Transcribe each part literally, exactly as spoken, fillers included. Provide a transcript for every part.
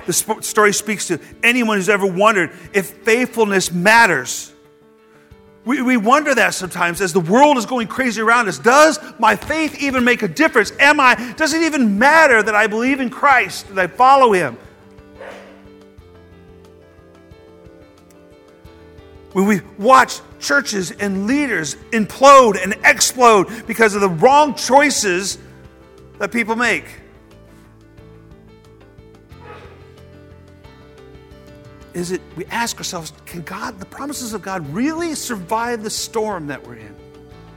the story speaks to anyone who's ever wondered if faithfulness matters. We, we wonder that sometimes as the world is going crazy around us. Does my faith even make a difference? Am I, does it even matter that I believe in Christ, that I follow Him? When we watch churches and leaders implode and explode because of the wrong choices that people make. Is it, we ask ourselves, can God, the promises of God really survive the storm that we're in?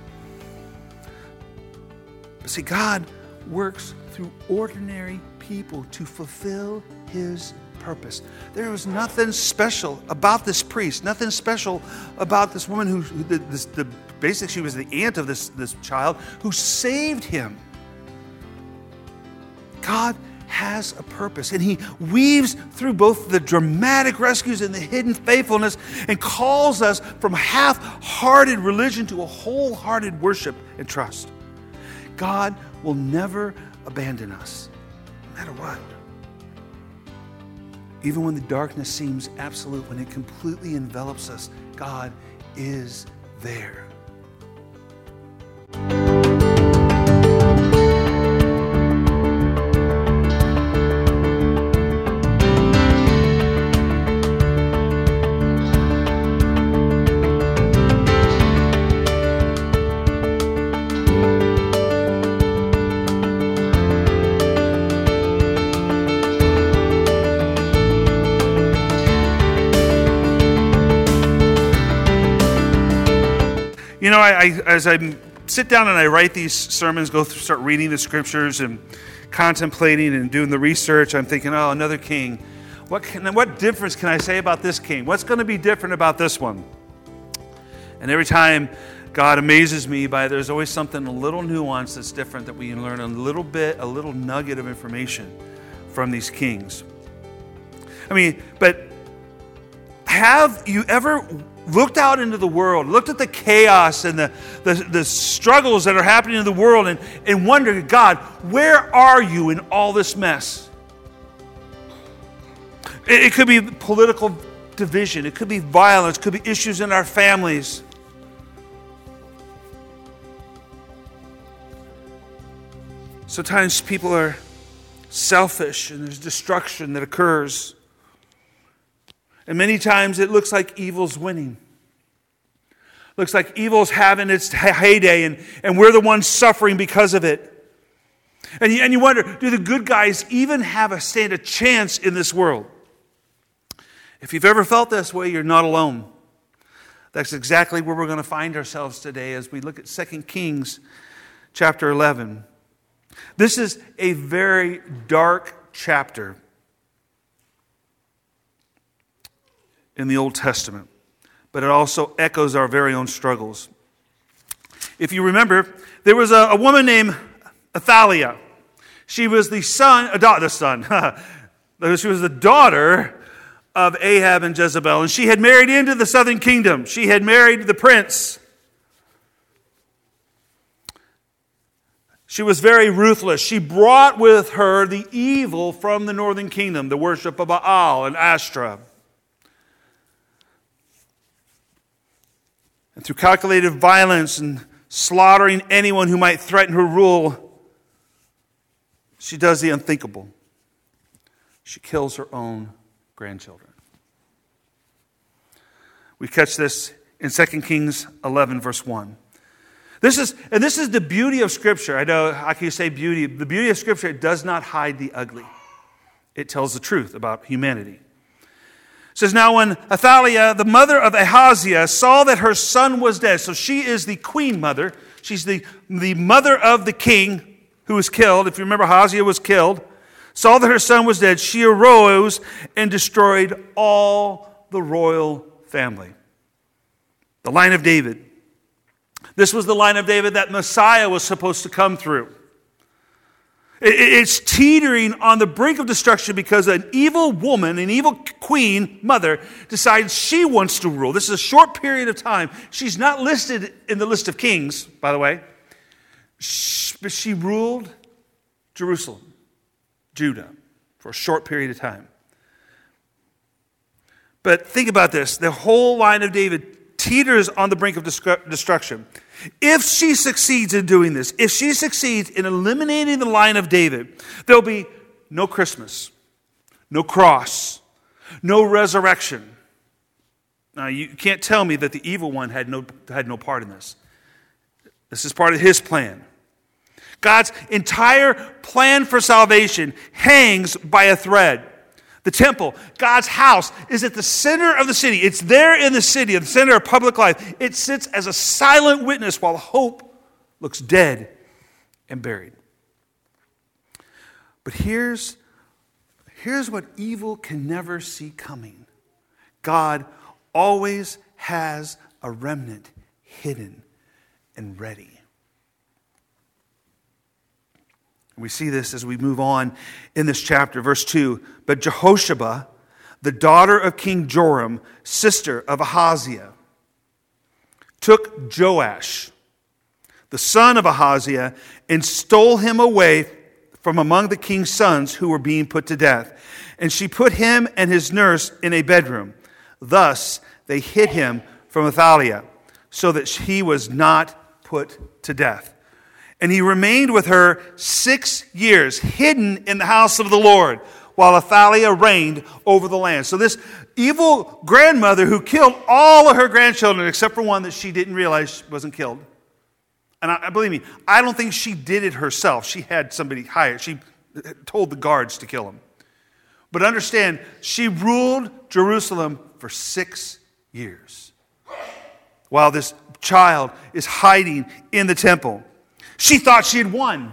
But see, God works through ordinary people to fulfill His purpose. There was nothing special about this priest, nothing special about this woman who, who the, this, the, basically she was the aunt of this, this child who saved him. God has a purpose, and He weaves through both the dramatic rescues and the hidden faithfulness and calls us from half-hearted religion to a wholehearted worship and trust. God will never abandon us, no matter what. Even when the darkness seems absolute, when it completely envelops us, God is there. You know, I, I, as I sit down and I write these sermons, go through, start reading the scriptures and contemplating and doing the research, I'm thinking, oh, another king. What can, what difference can I say about this king? What's going to be different about this one? And every time God amazes me by there's always something, a little nuance that's different that we can learn a little bit, a little nugget of information from these kings. I mean, but have you ever looked out into the world, looked at the chaos and the, the, the struggles that are happening in the world and, and wondered, God, where are you in all this mess? It, it could be political division. It could be violence. It could be issues in our families. Sometimes people are selfish and there's destruction that occurs. And many times it looks like evil's winning. Looks like evil's having its heyday and, and we're the ones suffering because of it. And you, and you wonder, do the good guys even have a stand a chance in this world? If you've ever felt this way, you're not alone. That's exactly where we're going to find ourselves today as we look at Second Kings chapter eleven. This is a very dark chapter in the Old Testament, but it also echoes our very own struggles. If you remember, there was a, a woman named Athaliah. She was the son, a da- the son, she was the daughter of Ahab and Jezebel, and she had married into the southern kingdom. She had married the prince. She was very ruthless. She brought with her the evil from the northern kingdom, the worship of Baal and Ashtoreth. And through calculated violence and slaughtering anyone who might threaten her rule, she does the unthinkable. She kills her own grandchildren. We catch this in Second Kings eleven, verse one. This is, and this is the beauty of Scripture. I know, how can you say beauty? The beauty of Scripture, it does not hide the ugly. It tells the truth about humanity. It says, now when Athaliah, the mother of Ahaziah, saw that her son was dead, so she is the queen mother, she's the, the mother of the king who was killed. If you remember, Ahaziah was killed. Saw that her son was dead, she arose and destroyed all the royal family. The line of David. This was the line of David that Messiah was supposed to come through. It's teetering on the brink of destruction because an evil woman, an evil queen, mother, decides she wants to rule. This is a short period of time. She's not listed in the list of kings, by the way. But she ruled Jerusalem, Judah, for a short period of time. But think about this. The whole line of David teeters on the brink of destruction. If she succeeds in doing this, if she succeeds in eliminating the line of David, there'll be no Christmas, no cross, no resurrection. Now, you can't tell me that the evil one had no, had no part in this. This is part of his plan. God's entire plan for salvation hangs by a thread. The temple, God's house, is at the center of the city. It's there in the city, at the center of public life. It sits as a silent witness while hope looks dead and buried. But here's, here's what evil can never see coming. God always has a remnant hidden and ready. We see this as we move on in this chapter, verse two. But Jehosheba, the daughter of King Joram, sister of Ahaziah, took Joash, the son of Ahaziah, and stole him away from among the king's sons who were being put to death. And she put him and his nurse in a bedroom. Thus they hid him from Athaliah, so that he was not put to death. And he remained with her six years, hidden in the house of the Lord, while Athaliah reigned over the land. So this evil grandmother who killed all of her grandchildren, except for one that she didn't realize wasn't killed. And I, believe me, I don't think she did it herself. She had somebody hired. She told the guards to kill him. But understand, she ruled Jerusalem for six years, while this child is hiding in the temple. She thought she had won.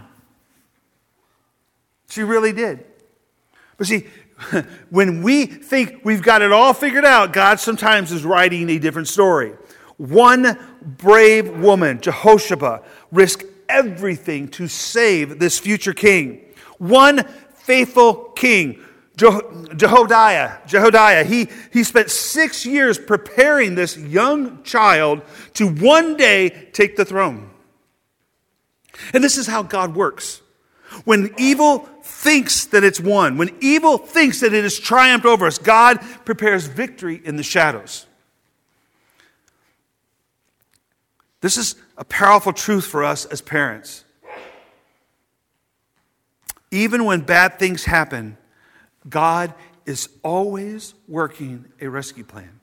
She really did. But see, when we think we've got it all figured out, God sometimes is writing a different story. One brave woman, Jehosheba, risked everything to save this future king. One faithful king, Jehoiada, Jehoiada, he, he spent six years preparing this young child to one day take the throne. And this is how God works. When evil thinks that it's won, when evil thinks that it has triumphed over us, God prepares victory in the shadows. This is a powerful truth for us as parents. Even when bad things happen, God is always working a rescue plan.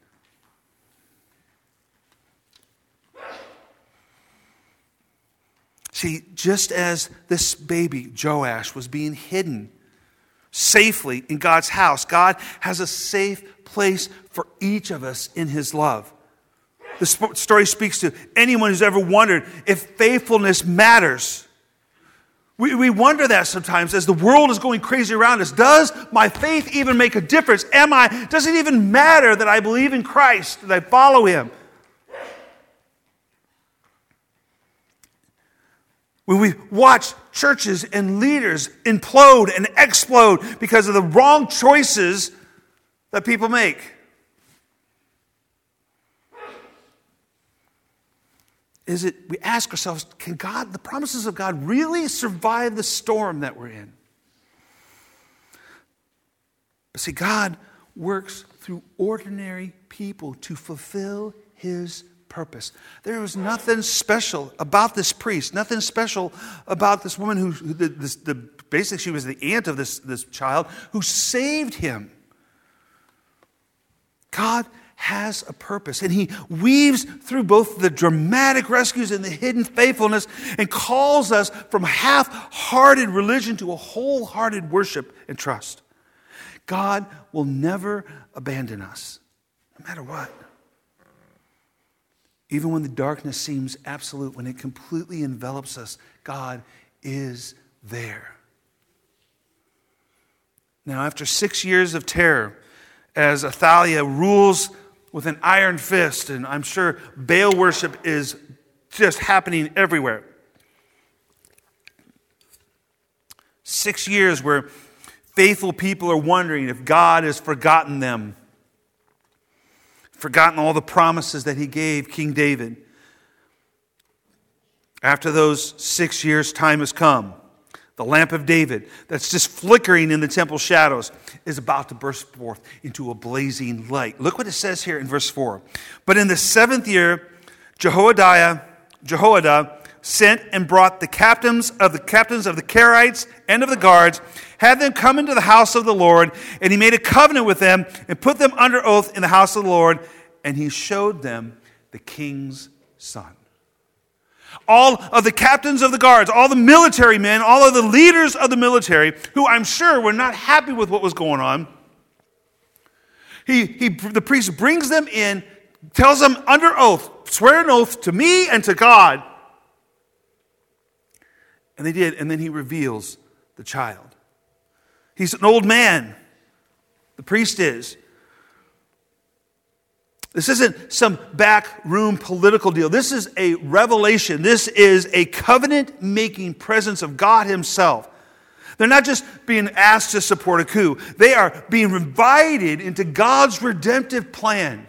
See, just as this baby, Joash, was being hidden safely in God's house, God has a safe place for each of us in His love. The story speaks to anyone who's ever wondered if faithfulness matters. We, we wonder that sometimes as the world is going crazy around us. Does my faith even make a difference? Am I, does it even matter that I believe in Christ, that I follow Him? When we watch churches and leaders implode and explode because of the wrong choices that people make. Is it, we ask ourselves, can God, the promises of God really survive the storm that we're in? But see, God works through ordinary people to fulfill His purpose. There was nothing special about this priest, nothing special about this woman who, who the, this, the, basically she was the aunt of this, this child who saved him. God has a purpose, and He weaves through both the dramatic rescues and the hidden faithfulness and calls us from half-hearted religion to a wholehearted worship and trust. God will never abandon us, no matter what. Even when the darkness seems absolute, when it completely envelops us, God is there. Now, after six years of terror, as Athaliah rules with an iron fist, and I'm sure Baal worship is just happening everywhere. Six years where faithful people are wondering if God has forgotten them. Forgotten all the promises that He gave King David. After those six years, time has come. the lamp of David that's just flickering in the temple shadows, is about to burst forth into a blazing light. Look what it says here in verse four. But in the seventh year, Jehoiada, Jehoiada sent and brought the captains of the captains of the Karaites and of the guards, had them come into the house of the Lord, and he made a covenant with them and put them under oath in the house of the Lord, and he showed them the king's son. All of the captains of the guards, all the military men, all of the leaders of the military, who I'm sure were not happy with what was going on, he, he, the priest brings them in, tells them under oath, swear an oath to me and to God. And they did, and then he reveals the child. He's an old man. The priest is. This isn't some backroom political deal. This is a revelation. This is a covenant-making presence of God himself. They're not just being asked to support a coup. They are being invited into God's redemptive plan.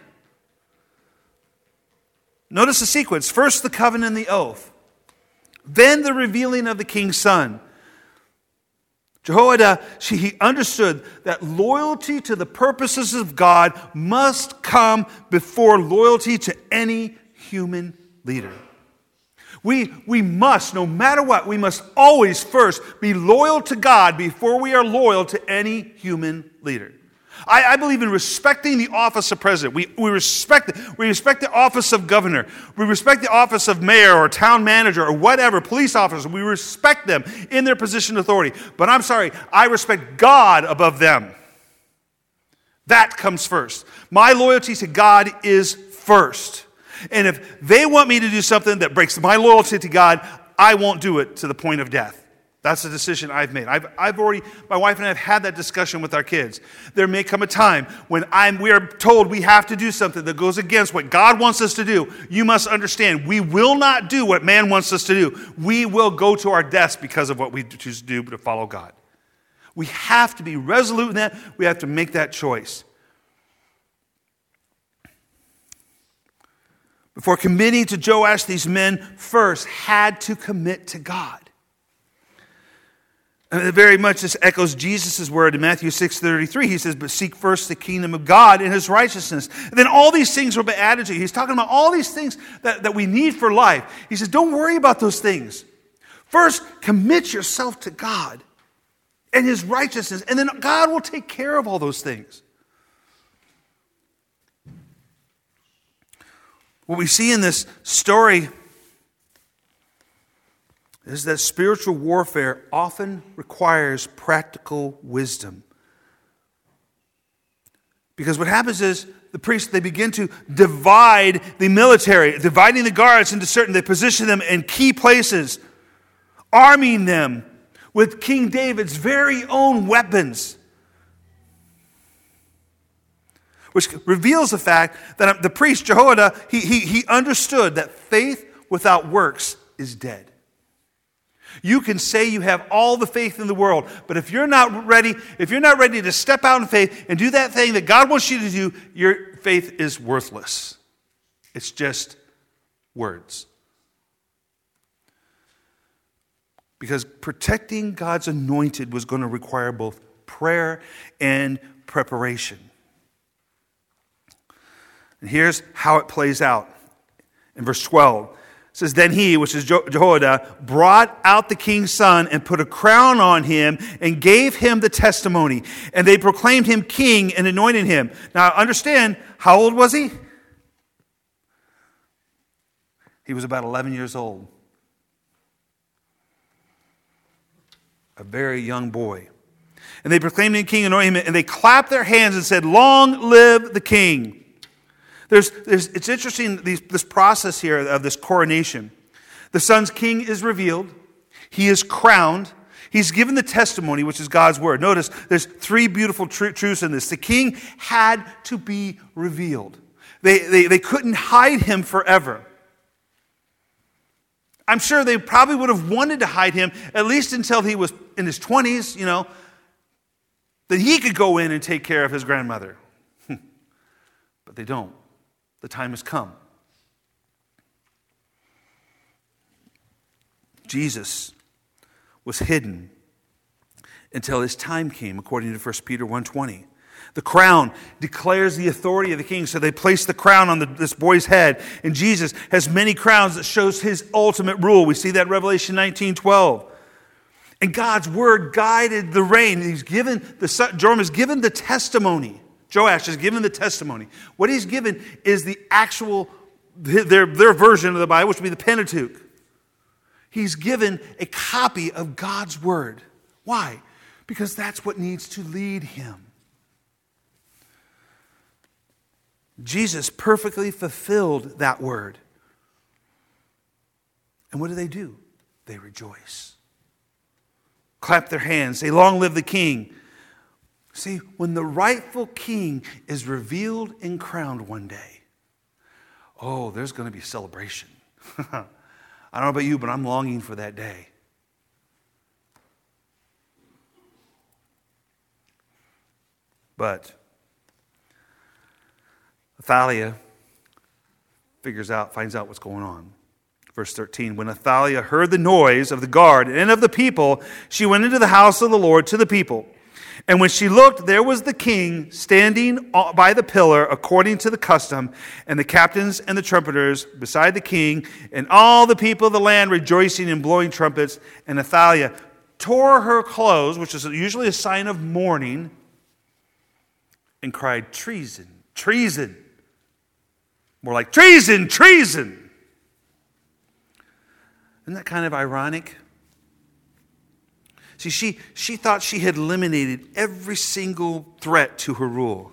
Notice the sequence. First, the covenant and the oath. Then the revealing of the king's son. Jehoiada, she, he understood that loyalty to the purposes of God must come before loyalty to any human leader. We, we must, no matter what, we must always first be loyal to God before we are loyal to any human leader. I, I believe in respecting the office of president. We, we, respect, we respect the office of governor. We respect the office of mayor or town manager or whatever, police officer. We respect them in their position of authority. But I'm sorry, I respect God above them. That comes first. My loyalty to God is first. And if they want me to do something that breaks my loyalty to God, I won't do it to the point of death. That's a decision I've made. I've, I've already, my wife and I have had that discussion with our kids. There may come a time when I'm, we are told we have to do something that goes against what God wants us to do. You must understand, we will not do what man wants us to do. We will go to our deaths because of what we choose to do to follow God. We have to be resolute in that. We have to make that choice. Before committing to Joash, these men first had to commit to God. And very much this echoes Jesus' word in Matthew six thirty-three. He says, but seek first the kingdom of God and his righteousness. And then all these things will be added to you. He's talking about all these things that, that we need for life. He says, don't worry about those things. First, commit yourself to God and his righteousness. And then God will take care of all those things. What we see in this story is that spiritual warfare often requires practical wisdom. Because what happens is the priests, they begin to divide the military, dividing the guards into certain, they position them in key places, arming them with King David's very own weapons. Which reveals the fact that the priest, Jehoiada, he, he, he understood that faith without works is dead. You can say you have all the faith in the world, but if you're not ready, if you're not ready to step out in faith and do that thing that God wants you to do, your faith is worthless. It's just words. Because protecting God's anointed was going to require both prayer and preparation. And here's how it plays out. In verse twelve, it says, then he, which is Jehoiada, brought out the king's son and put a crown on him and gave him the testimony. And they proclaimed him king and anointed him. Now understand, how old was he? He was about eleven years old. A very young boy. And they proclaimed him king and anointed him, and they clapped their hands and said, long live the king. There's, there's, it's interesting, these, this process here of this coronation. The son's king is revealed. He is crowned. He's given the testimony, which is God's word. Notice there's three beautiful tr- truths in this. The king had to be revealed. They, they, they couldn't hide him forever. I'm sure they probably would have wanted to hide him, at least until he was in his twenties, you know, that he could go in and take care of his grandmother. But they don't. The time has come. Jesus was hidden until his time came, according to First Peter one twenty. The crown declares the authority of the king. So they place the crown on the, this boy's head. And Jesus has many crowns that shows his ultimate rule. We see that in Revelation nineteen twelve. And God's word guided the reign. He's given, the son, Joram is given the testimony. Joash is given the testimony. What he's given is the actual, their, their version of the Bible, which would be the Pentateuch. He's given a copy of God's word. Why? Because that's what needs to lead him. Jesus perfectly fulfilled that word. And what do they do? They rejoice. Clap their hands. Say, long live the king. See, when the rightful king is revealed and crowned one day, oh, there's going to be a celebration. I don't know about you, but I'm longing for that day. But Athaliah figures out, finds out what's going on. Verse thirteen, when Athaliah heard the noise of the guard and of the people, she went into the house of the Lord to the people. And when she looked, there was the king standing by the pillar according to the custom, and the captains and the trumpeters beside the king, and all the people of the land rejoicing and blowing trumpets. And Athaliah tore her clothes, which is usually a sign of mourning, and cried, treason, treason. More like, treason, treason. Isn't that kind of ironic? See, she, she thought she had eliminated every single threat to her rule.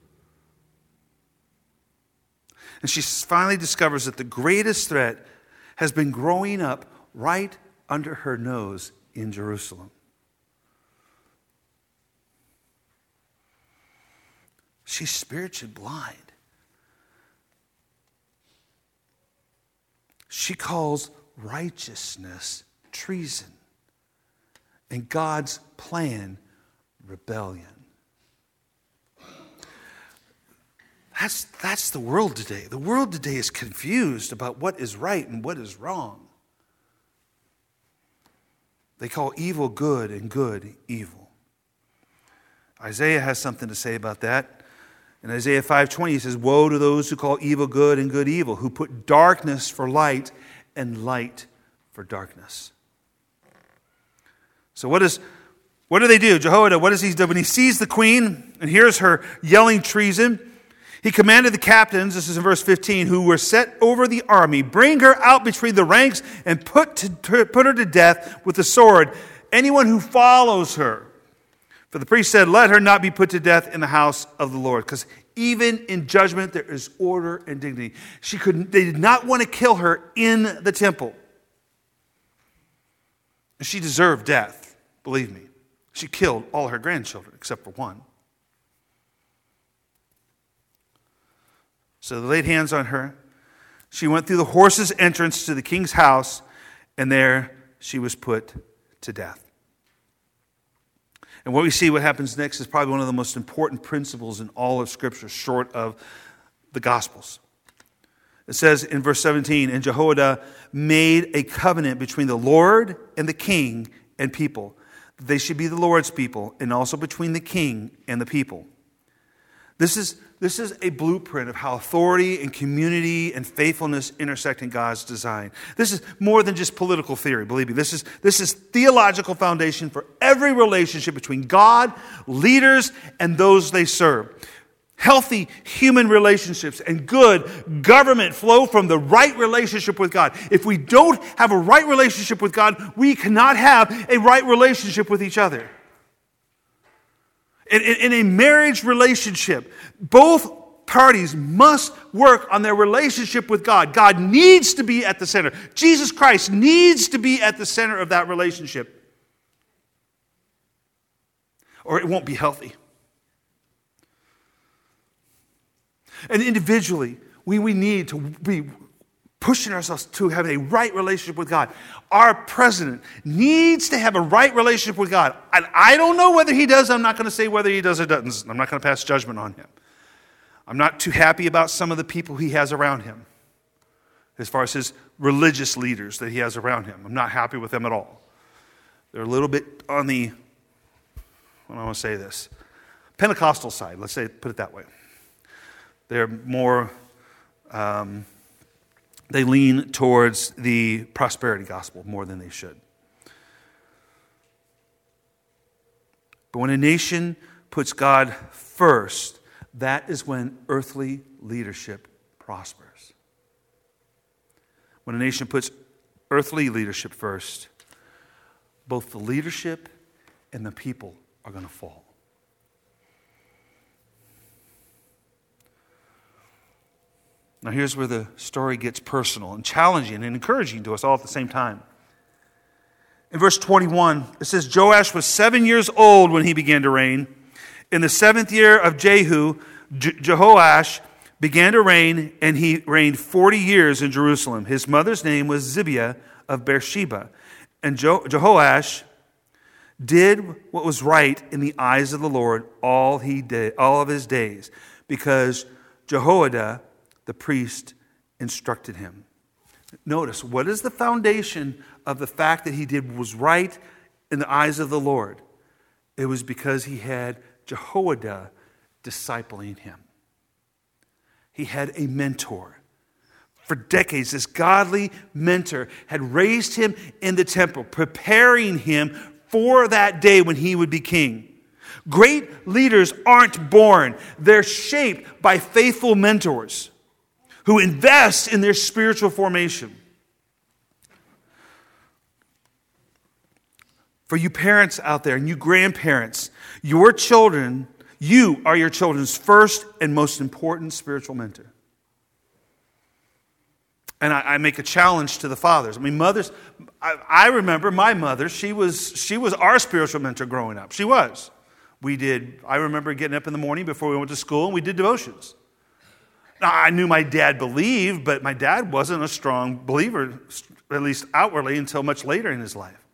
And she finally discovers that the greatest threat has been growing up right under her nose in Jerusalem. She's spiritually blind. She calls righteousness treason, and God's plan rebellion. That's, that's the world today. The world today is confused about what is right and what is wrong. They call evil good and good evil. Isaiah has something to say about that. In Isaiah five twenty, he says, woe to those who call evil good and good evil, who put darkness for light and light for darkness. So what does what do they do? Jehoiada, what does he do? When he sees the queen and hears her yelling treason, he commanded the captains, this is in verse fifteen, who were set over the army, bring her out between the ranks and put, to, put her to death with the sword, anyone who follows her. For the priest said, let her not be put to death in the house of the Lord. Because even in judgment, there is order and dignity. She couldn't, they did not want to kill her in the temple. She deserved death, believe me. She killed all her grandchildren, except for one. So they laid hands on her. She went through the horse's entrance to the king's house, and there she was put to death. And what we see what happens next is probably one of the most important principles in all of Scripture, short of the Gospels. It says in verse seventeen, and Jehoiada made a covenant between the Lord and the king and people. They should be the Lord's people, and also between the king and the people. This is, this is a blueprint of how authority and community and faithfulness intersect in God's design. This is more than just political theory, believe me. This is, this is theological foundation for every relationship between God, leaders, and those they serve. Healthy human relationships and good government flow from the right relationship with God. If we don't have a right relationship with God, we cannot have a right relationship with each other. In, in, in a marriage relationship, both parties must work on their relationship with God. God needs to be at the center. Jesus Christ needs to be at the center of that relationship, or it won't be healthy. And individually, we, we need to be pushing ourselves to have a right relationship with God. Our president needs to have a right relationship with God. And I don't know whether he does. I'm not going to say whether he does or doesn't. I'm not going to pass judgment on him. I'm not too happy about some of the people he has around him, as far as his religious leaders that he has around him. I'm not happy with them at all. They're a little bit on the I want to say this, Pentecostal side, let's say, put it that way. They're more, um, they lean towards the prosperity gospel more than they should. But when a nation puts God first, that is when earthly leadership prospers. When a nation puts earthly leadership first, both the leadership and the people are going to fall. Now here's where the story gets personal and challenging and encouraging to us all at the same time. In verse twenty-one, it says, Joash was seven years old when he began to reign. In the seventh year of Jehu, Je- Jehoash began to reign, and he reigned forty years in Jerusalem. His mother's name was Zibiah of Beersheba. And Je- Jehoash did what was right in the eyes of the Lord all he did, all of his days, because Jehoiada, the priest, instructed him. Notice, what is the foundation of the fact that he did what was right in the eyes of the Lord? It was because he had Jehoiada discipling him. He had a mentor. For decades, this godly mentor had raised him in the temple, preparing him for that day when he would be king. Great leaders aren't born. They're shaped by faithful mentors who invest in their spiritual formation. For you parents out there and you grandparents, your children, you are your children's first and most important spiritual mentor. And I, I make a challenge to the fathers. I mean, mothers, I, I remember my mother, she was, she was our spiritual mentor growing up. She was. We did, I remember getting up in the morning before we went to school and we did devotions. Now, I knew my dad believed, but my dad wasn't a strong believer, at least outwardly, until much later in his life.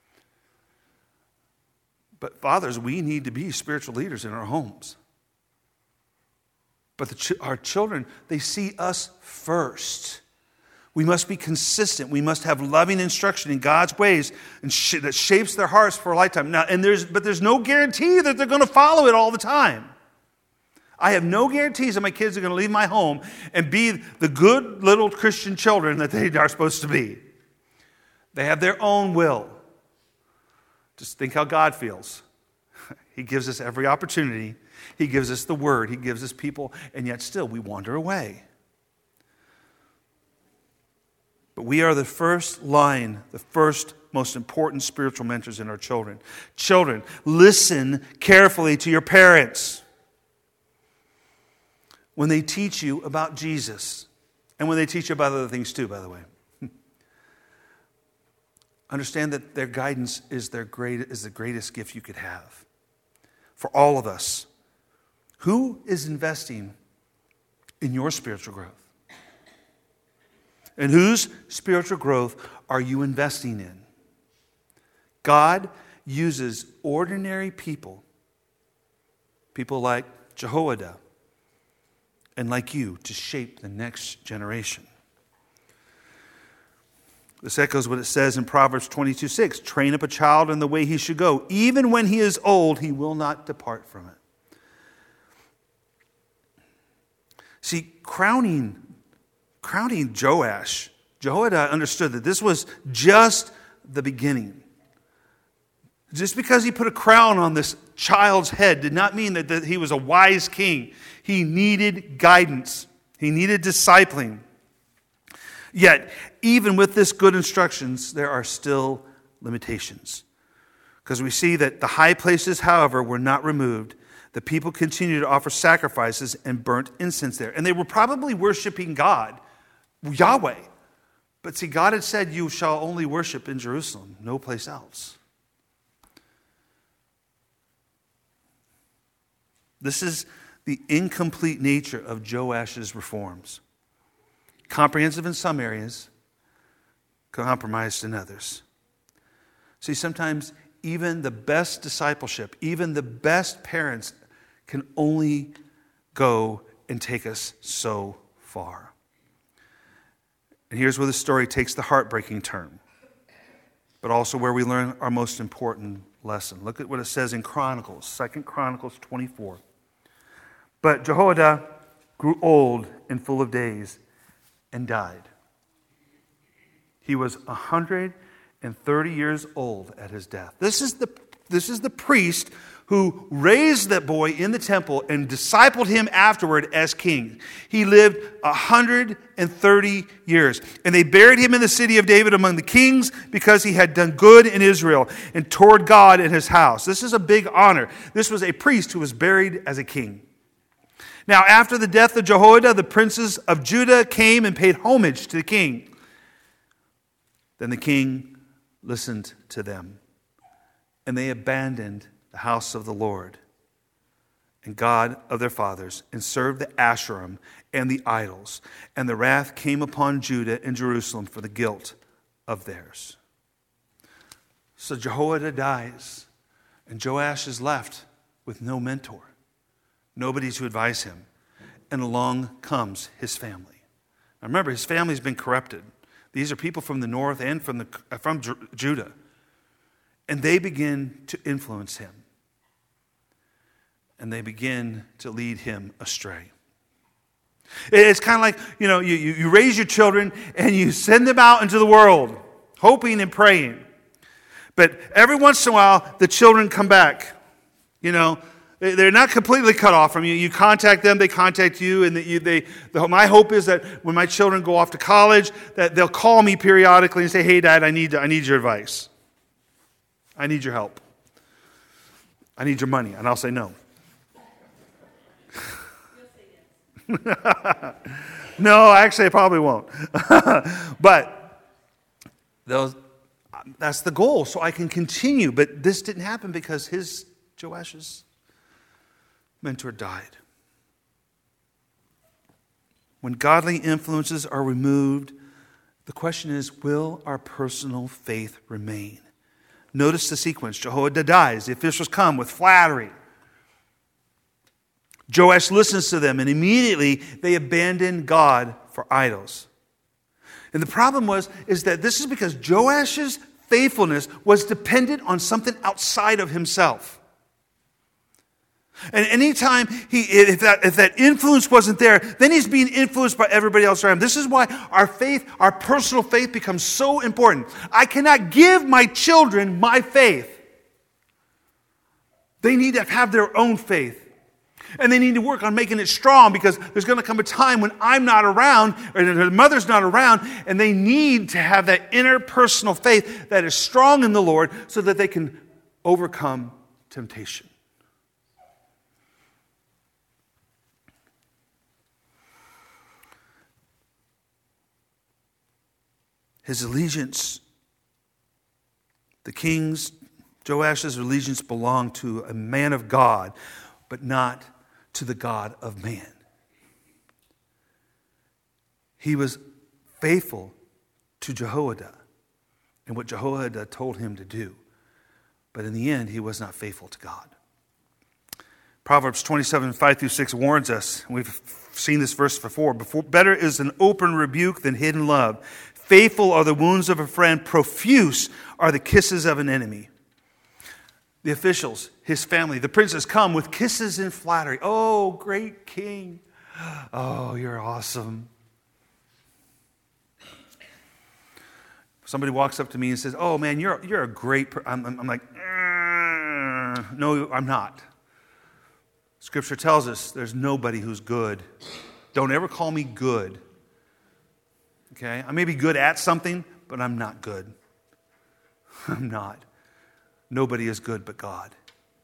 But fathers, we need to be spiritual leaders in our homes. But the ch- our children, they see us first. We must be consistent. We must have loving instruction in God's ways and sh- that shapes their hearts for a lifetime. Now, and there's, but there's no guarantee that they're going to follow it all the time. I have no guarantees that my kids are going to leave my home and be the good little Christian children that they are supposed to be. They have their own will. Just think how God feels. He gives us every opportunity. He gives us the word. He gives us people, and yet still we wander away. But we are the first line, the first most important spiritual mentors in our children. Children, listen carefully to your parents when they teach you about Jesus, and when they teach you about other things too, by the way. Understand that their guidance is their great is the greatest gift you could have for all of us. Who is investing in your spiritual growth? And whose spiritual growth are you investing in? God uses ordinary people, people like Jehoiada and like you, to shape the next generation. This echoes what it says in Proverbs twenty-two six. Train up a child in the way he should go. Even when he is old, he will not depart from it. See, crowning, crowning Joash, Jehoiada understood that this was just the beginning. Just because he put a crown on this child's head did not mean that, that he was a wise king. He needed guidance. He needed discipling. Yet, even with this good instructions, there are still limitations. Because we see that the high places, however, were not removed. The people continued to offer sacrifices and burnt incense there. And they were probably worshiping God, Yahweh. But see, God had said, you shall only worship in Jerusalem, no place else. This is the incomplete nature of Joash's reforms. Comprehensive in some areas, compromised in others. See, sometimes even the best discipleship, even the best parents can only go and take us so far. And here's where the story takes the heartbreaking turn, but also where we learn our most important lesson. Look at what it says in Chronicles, Second Chronicles twenty-four. But Jehoiada grew old and full of days and died. He was one hundred thirty years old at his death. This is the, this is the priest who raised that boy in the temple and discipled him afterward as king. He lived one hundred thirty years. And they buried him in the city of David among the kings because he had done good in Israel and toward God in his house. This is a big honor. This was a priest who was buried as a king. Now, after the death of Jehoiada, the princes of Judah came and paid homage to the king. Then the king listened to them, and they abandoned the house of the Lord and God of their fathers, and served the Asherim and the idols. And the wrath came upon Judah and Jerusalem for the guilt of theirs. So Jehoiada dies, and Joash is left with no mentor, nobody to advise him. And along comes his family. Now remember, his family's been corrupted. These are people from the north and from the from Judah. And they begin to influence him. And they begin to lead him astray. It's kind of like, you know, you, you raise your children and you send them out into the world, hoping and praying. But every once in a while, the children come back. You know, they're not completely cut off from you. You contact them, they contact you, and you, they. The, my hope is that when my children go off to college, that they'll call me periodically and say, "Hey, Dad, I need I need your advice. I need your help. I need your money," and I'll say no. No, actually, I probably won't. But those, that's the goal, so I can continue. But this didn't happen because his Joash's mentor died. When godly influences are removed, the question is, will our personal faith remain? Notice the sequence. Jehoiada dies. The officials come with flattery. Joash listens to them, and immediately they abandon God for idols. And the problem was, is that this is because Joash's faithfulness was dependent on something outside of himself. And anytime he, if that, if that influence wasn't there, then he's being influenced by everybody else around him. This is why our faith, our personal faith becomes so important. I cannot give my children my faith. They need to have their own faith. And they need to work on making it strong, because there's going to come a time when I'm not around, or the mother's not around, and they need to have that interpersonal faith that is strong in the Lord so that they can overcome temptation. His allegiance, the king's, Joash's allegiance belonged to a man of God, but not to the God of man. He was faithful to Jehoiada and what Jehoiada told him to do. But in the end, he was not faithful to God. Proverbs twenty-seven, five through six warns us, and we've seen this verse before, before, better is an open rebuke than hidden love. Faithful are the wounds of a friend, profuse are the kisses of an enemy. The officials, his family, the princes come with kisses and flattery. Oh, great king. Oh, you're awesome. Somebody walks up to me and says, "Oh, man, you're, you're a great person." I'm, I'm, I'm like, no, I'm not. Scripture tells us there's nobody who's good. Don't ever call me good. Okay? I may be good at something, but I'm not good. I'm not. Nobody is good but God.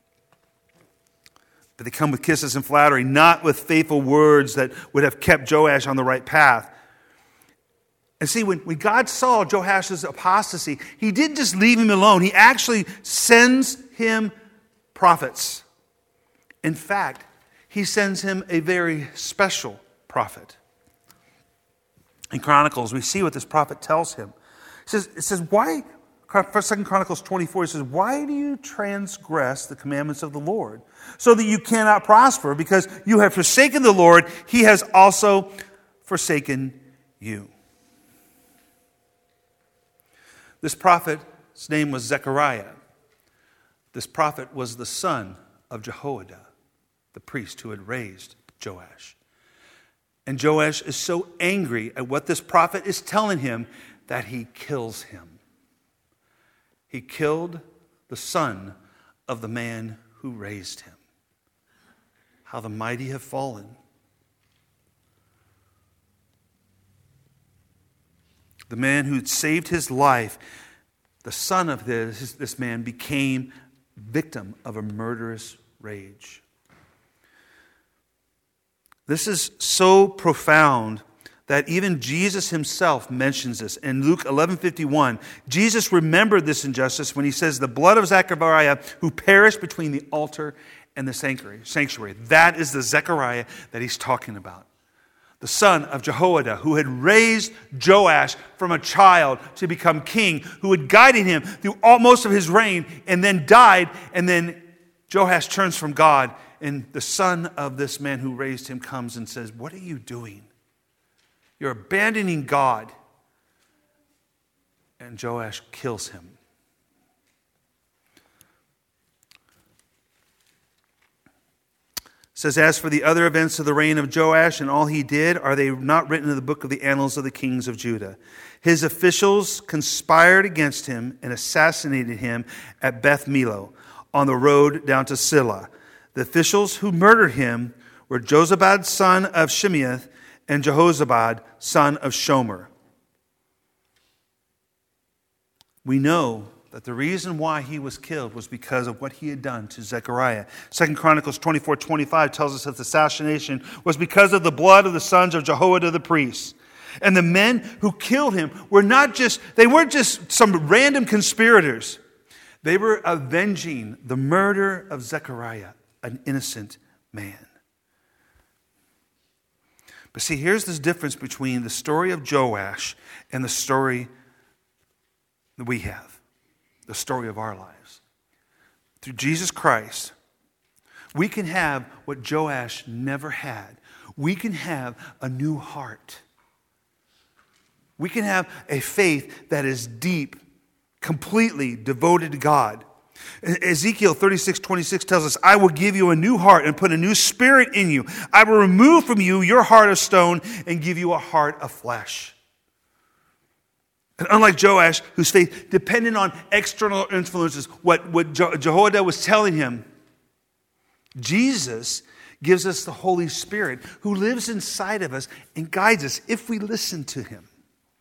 But they come with kisses and flattery, not with faithful words that would have kept Joash on the right path. And see, when, when God saw Joash's apostasy, he didn't just leave him alone. He actually sends him prophets. In fact, he sends him a very special prophet. In Chronicles, we see what this prophet tells him. It says, it says why... Second Chronicles twenty-four, it says, "Why do you transgress the commandments of the Lord, so that you cannot prosper? Because you have forsaken the Lord, he has also forsaken you." This prophet's name was Zechariah. This prophet was the son of Jehoiada, the priest who had raised Joash. And Joash is so angry at what this prophet is telling him that he kills him. He killed the son of the man who raised him. How the mighty have fallen. The man who had saved his life, the son of this, this man, became victim of a murderous rage. This is so profound that even Jesus himself mentions this. In Luke eleven fifty-one, Jesus remembered this injustice when he says, the blood of Zechariah who perished between the altar and the sanctuary. That is the Zechariah that he's talking about. The son of Jehoiada, who had raised Joash from a child to become king, who had guided him through all, most of his reign, and then died, and then Joash turns from God, and the son of this man who raised him comes and says, what are you doing? You're abandoning God. And Joash kills him. It says, as for the other events of the reign of Joash and all he did, are they not written in the book of the annals of the kings of Judah? His officials conspired against him and assassinated him at Beth Millo on the road down to Silla. The officials who murdered him were Jozabad, son of Shimeath, and Jehozabad, son of Shomer. We know that the reason why he was killed was because of what he had done to Zechariah. Second Chronicles twenty-four twenty-five tells us that the assassination was because of the blood of the sons of Jehoiada the priest. And the men who killed him were not just, they weren't just some random conspirators. They were avenging the murder of Zechariah, an innocent man. But see, here's this difference between the story of Joash and the story that we have, the story of our lives. Through Jesus Christ, we can have what Joash never had. We can have a new heart. We can have a faith that is deep, completely devoted to God. Ezekiel thirty-six twenty-six tells us, I will give you a new heart and put a new spirit in you. I will remove from you your heart of stone and give you a heart of flesh. And unlike Joash, whose faith depended on external influences, what, what Jehoiada was telling him, Jesus gives us the Holy Spirit who lives inside of us and guides us if we listen to him.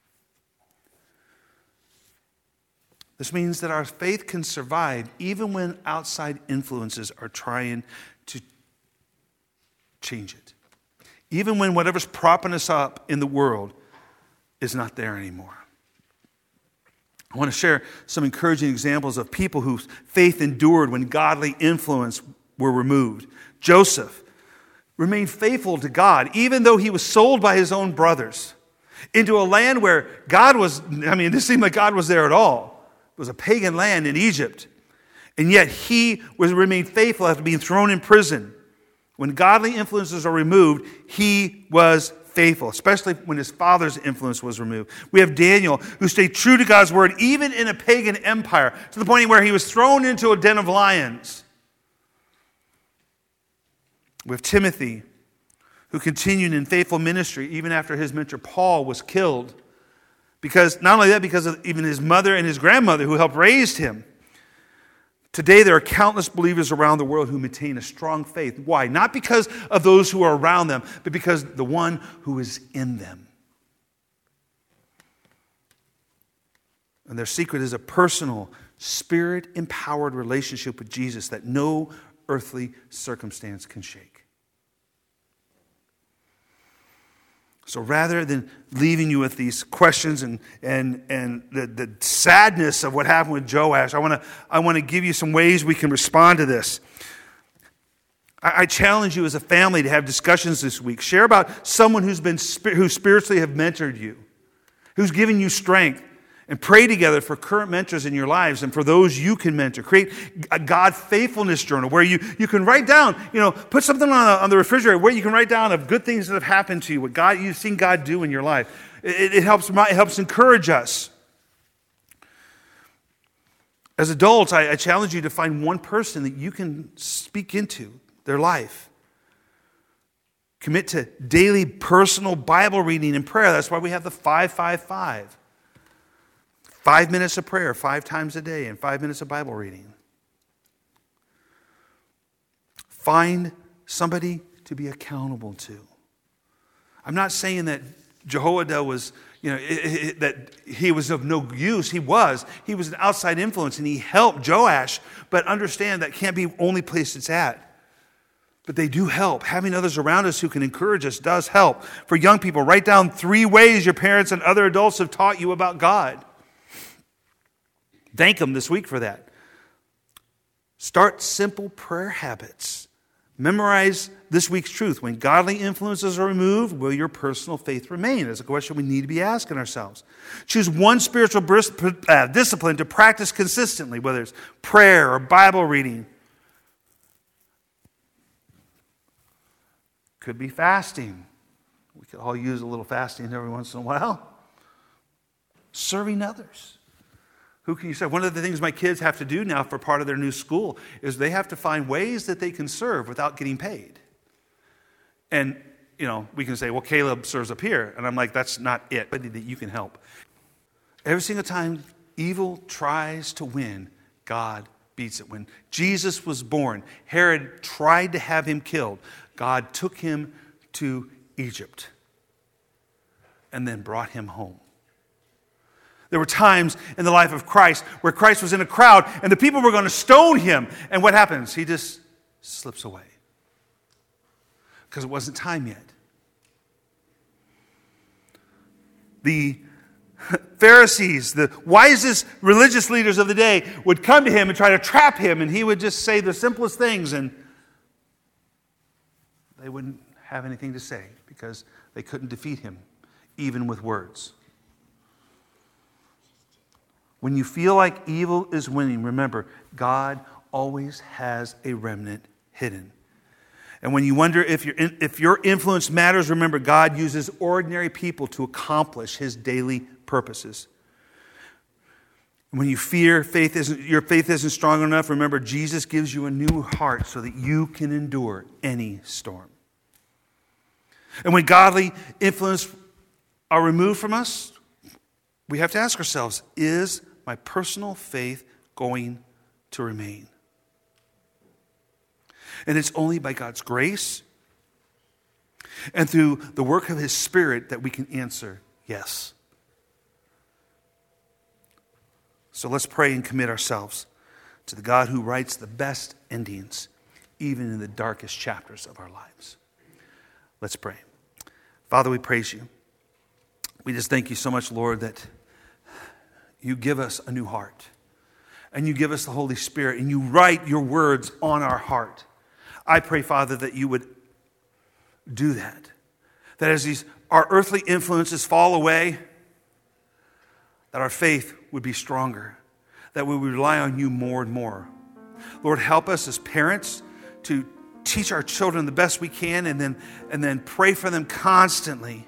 This means that our faith can survive even when outside influences are trying to change it. Even when whatever's propping us up in the world is not there anymore. I want to share some encouraging examples of people whose faith endured when godly influence were removed. Joseph remained faithful to God, even though he was sold by his own brothers into a land where God was, I mean, it didn't seem like God was there at all. It was a pagan land in Egypt. And yet he was remained faithful after being thrown in prison. When godly influences are removed, he was faithful, especially when his father's influence was removed. We have Daniel, who stayed true to God's word, even in a pagan empire, to the point where he was thrown into a den of lions. We have Timothy, who continued in faithful ministry even after his mentor Paul was killed. Because not only that, because of even his mother and his grandmother who helped raise him. Today there are countless believers around the world who maintain a strong faith. Why? Not because of those who are around them, but because the one who is in them. And their secret is a personal, spirit-empowered relationship with Jesus that no earthly circumstance can shake. So rather than leaving you with these questions and and and the, the sadness of what happened with Joash, I want to I want to give you some ways we can respond to this. I, I challenge you as a family to have discussions this week. Share about someone who's been who spiritually have mentored you, who's given you strength, and pray together for current mentors in your lives and for those you can mentor. Create a God faithfulness journal where you, you can write down, you know, put something on, on the refrigerator where you can write down of good things that have happened to you, what God you've seen God do in your life. It, it helps it helps encourage us. As adults, I, I challenge you to find one person that you can speak into their life. Commit to daily personal Bible reading and prayer. That's why we have the five five five. Five minutes of prayer, five times a day, and five minutes of Bible reading. Find somebody to be accountable to. I'm not saying that Jehoiada was, you know, it, it, that he was of no use. He was. He was an outside influence, and he helped Joash. But understand that can't be the only place it's at. But they do help. Having others around us who can encourage us does help. For young people, write down three ways your parents and other adults have taught you about God. Thank them this week for that. Start simple prayer habits. Memorize this week's truth. When godly influences are removed, will your personal faith remain? That's a question we need to be asking ourselves. Choose one spiritual discipline to practice consistently, whether it's prayer or Bible reading. Could be fasting. We could all use a little fasting every once in a while. Serving others. Who can you say? One of the things my kids have to do now for part of their new school is they have to find ways that they can serve without getting paid. And, you know, we can say, well, Caleb serves up here. And I'm like, that's not it, but that you can help. Every single time evil tries to win, God beats it. When Jesus was born, Herod tried to have him killed. God took him to Egypt and then brought him home. There were times in the life of Christ where Christ was in a crowd and the people were going to stone him. And what happens? He just slips away. Because it wasn't time yet. The Pharisees, the wisest religious leaders of the day, would come to him and try to trap him, and he would just say the simplest things, and they wouldn't have anything to say because they couldn't defeat him, even with words. When you feel like evil is winning, remember, God always has a remnant hidden. And when you wonder if your, if your influence matters, remember, God uses ordinary people to accomplish his daily purposes. And when you fear faith isn't, your faith isn't strong enough, remember, Jesus gives you a new heart so that you can endure any storm. And when godly influence are removed from us, we have to ask ourselves, is my personal faith going to remain? And it's only by God's grace and through the work of his Spirit that we can answer yes. So let's pray and commit ourselves to the God who writes the best endings, even in the darkest chapters of our lives. Let's pray. Father, we praise you. We just thank you so much, Lord, that you give us a new heart. And you give us the Holy Spirit. And you write your words on our heart. I pray, Father, that you would do that. That as these our earthly influences fall away, that our faith would be stronger. That we would rely on you more and more. Lord, help us as parents to teach our children the best we can, and then, and then pray for them constantly.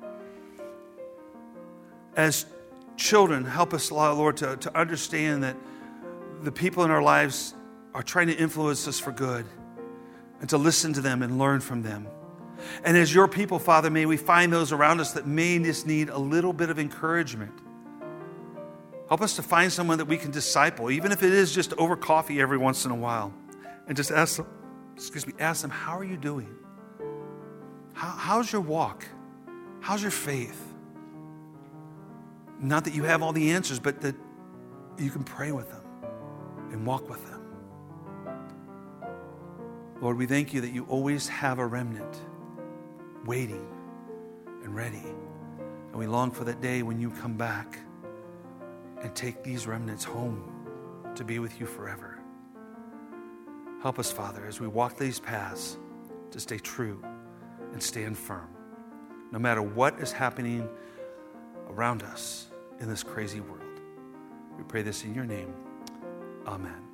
As children, help us, Lord, to, to understand that the people in our lives are trying to influence us for good, and to listen to them and learn from them. And as your people, Father, may we find those around us that may just need a little bit of encouragement. Help us to find someone that we can disciple, even if it is just over coffee every once in a while, and just ask them, excuse me, ask them, how are you doing? How, how's your walk? How's your faith? Not that you have all the answers, but that you can pray with them and walk with them. Lord, we thank you that you always have a remnant waiting and ready. And we long for that day when you come back and take these remnants home to be with you forever. Help us, Father, as we walk these paths to stay true and stand firm, no matter what is happening around us in this crazy world. We pray this in your name. Amen.